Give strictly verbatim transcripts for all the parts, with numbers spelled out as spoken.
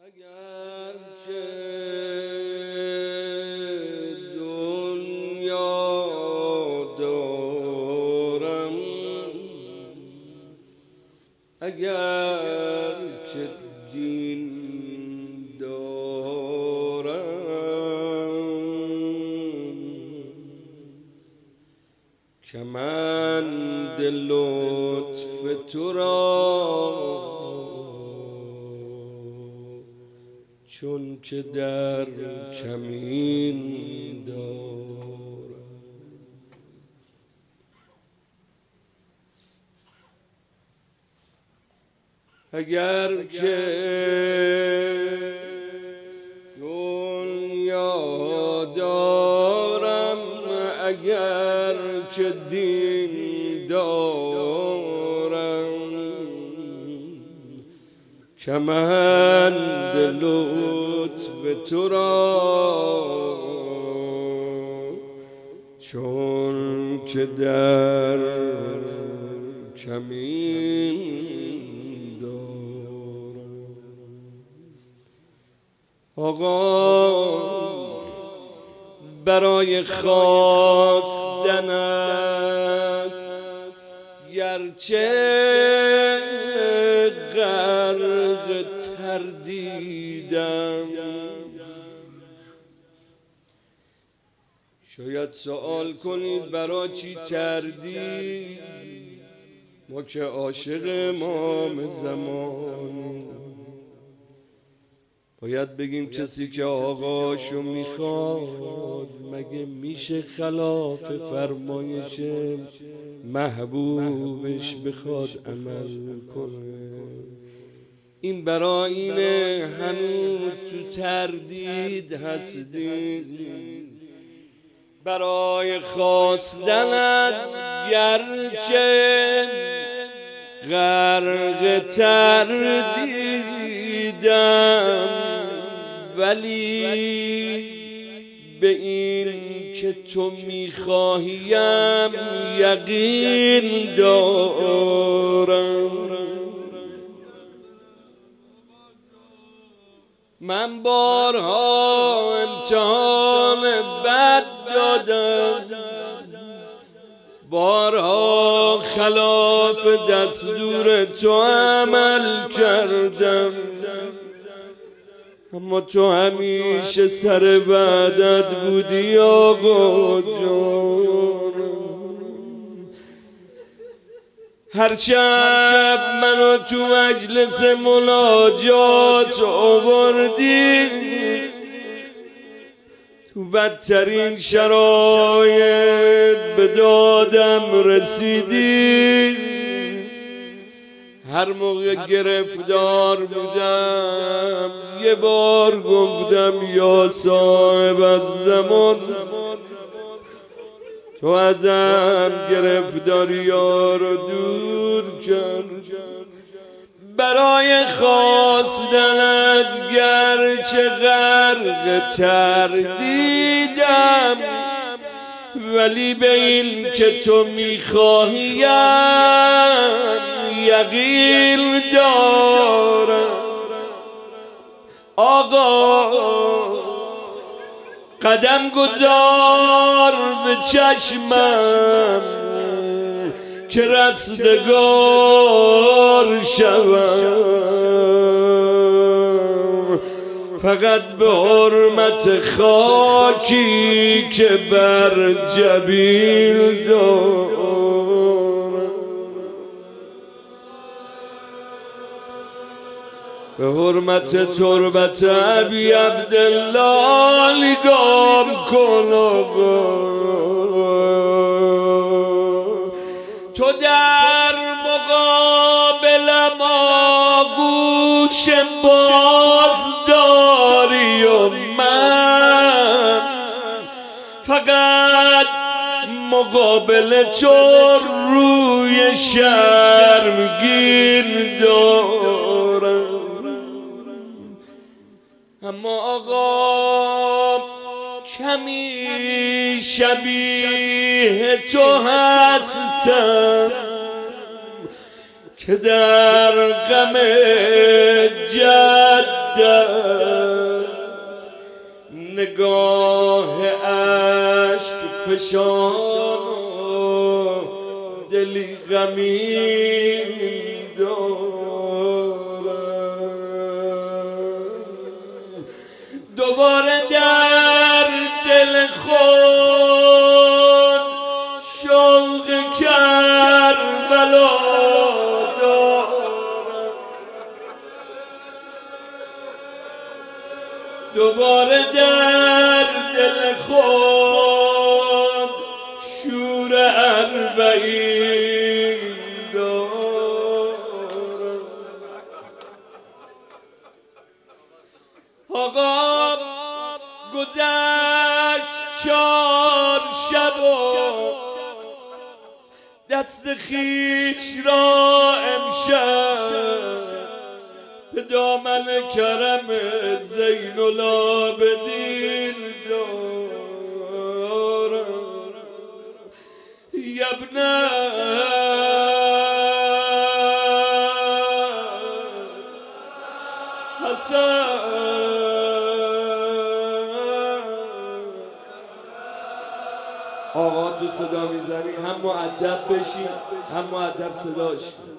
اگر که دنیا دارم، اگر که دین دارم، کمند لطف تو را چون که در کمین دارم. اگر که دنیا دارم، اگر که دین دارم، کمند لطف تو را چون که در کمین دارم. آقا برای خواستنت گرچه غرق تردیدم، شاید سوال کنید برای چی تردید؟ ما که عاشق امام زمان، باید بگیم کسی که آقاشو میخواد مگه میشه خلاف فرمایش محبوبش بخواد عمل کنه؟ این برای اینه هنوز تو تردید هستید. برای خواستنت گرچه غرق تردیدم، ولی به این که تو میخواهیم یقین دارم. من بارها امتحان بد دادم، بارها خلاف دستور تو عمل کردم، اما تو همیشه سر وعدت بودی آقا جان. هر شب منو تو مجلس مناجات آوردی، تو بدترین شرایط به دادم رسیدی. هر موقع گرفتار بودم یه بار گفتم یا صاحب الزمان، تو ازم گرفتاری ها رو دور کن. برای خواستنت گرچه غرق تردیدم، ولی به این که تو میخواهیم یقین دارم. آقا قدم گذار به چشمم که رستگار شوم، فقط به حرمت خاکی که بر جبین دارم. به حرمت تربت ابی عبدالله نگاه کن آقا، تو در مقابل ما گوش باز داری و من فقط مقابل تو روی شرمگین دارم. اما آقا کمی شبیه تو هستم که در غم جد مودت نگاه عشق فشان دلی غمین دارم دوباره در دل خود شوق کربلا دارم دوباره در دل خود شور اربعین دارم آقا گذشت چار شب و دست خیش را امشب به دامن کرم زین العابدین دارم یبنه حسن آقا تو صدا میزنی هم مؤدب بشی هم مؤدب صداش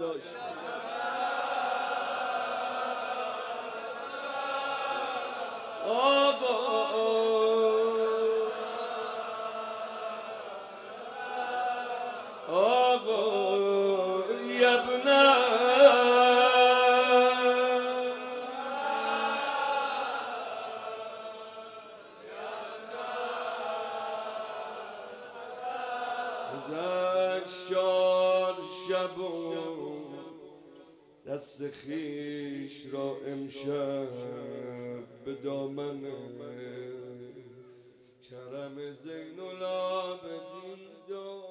آقا آقا یبنه گذشت چار شب و دست خیش را امشب به دامن کرم زین العابدین دارم